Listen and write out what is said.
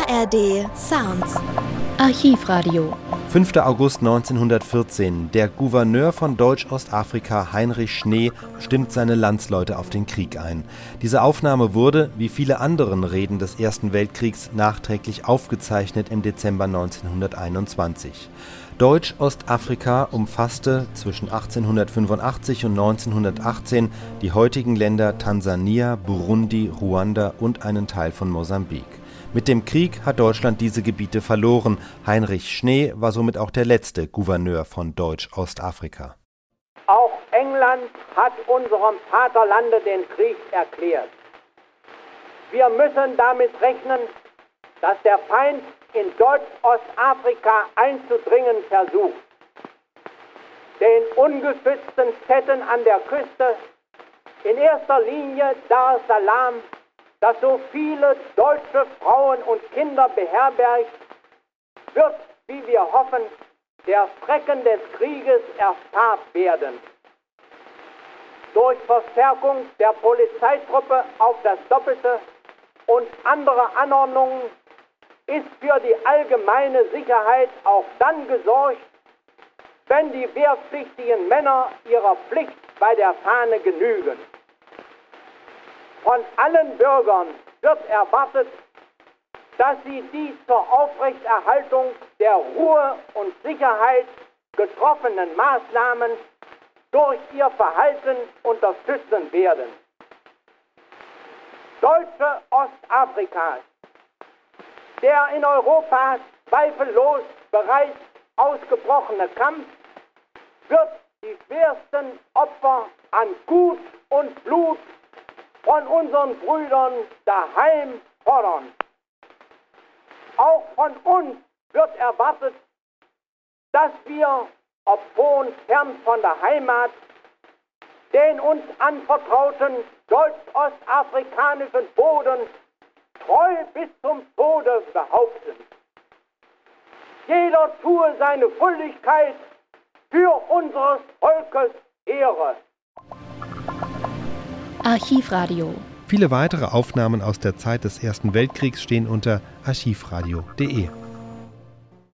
ARD Sounds. Archivradio. 5. August 1914. Der Gouverneur von Deutsch-Ostafrika, Heinrich Schnee, stimmt seine Landsleute auf den Krieg ein. Diese Aufnahme wurde, wie viele anderen Reden des Ersten Weltkriegs, nachträglich aufgezeichnet im Dezember 1921. Deutsch-Ostafrika umfasste zwischen 1885 und 1918 die heutigen Länder Tansania, Burundi, Ruanda und einen Teil von Mosambik. Mit dem Krieg hat Deutschland diese Gebiete verloren. Heinrich Schnee war somit auch der letzte Gouverneur von Deutsch-Ostafrika. Auch England hat unserem Vaterlande den Krieg erklärt. Wir müssen damit rechnen, dass der Feind in Deutsch-Ostafrika einzudringen versucht. Den ungeschützten Städten an der Küste, in erster Linie Dar es Salaam, das so viele deutsche Frauen und Kinder beherbergt, wird, wie wir hoffen, der Schrecken des Krieges erspart werden. Durch Verstärkung der Polizeitruppe auf das Doppelte und andere Anordnungen ist für die allgemeine Sicherheit auch dann gesorgt, wenn die wehrpflichtigen Männer ihrer Pflicht bei der Fahne genügen. Von allen Bürgern wird erwartet, dass sie die zur Aufrechterhaltung der Ruhe und Sicherheit getroffenen Maßnahmen durch ihr Verhalten unterstützen werden. Deutsche Ostafrikas, der in Europa zweifellos bereits ausgebrochene Kampf, wird die schwersten Opfer an Gut und Blut von unseren Brüdern daheim fordern. Auch von uns wird erwartet, dass wir, obwohl fern von der Heimat, den uns anvertrauten deutsch-ostafrikanischen Boden treu bis zum Tode behaupten. Jeder tue seine Schuldigkeit für unseres Volkes Ehre. Archivradio. Viele weitere Aufnahmen aus der Zeit des Ersten Weltkriegs stehen unter archivradio.de.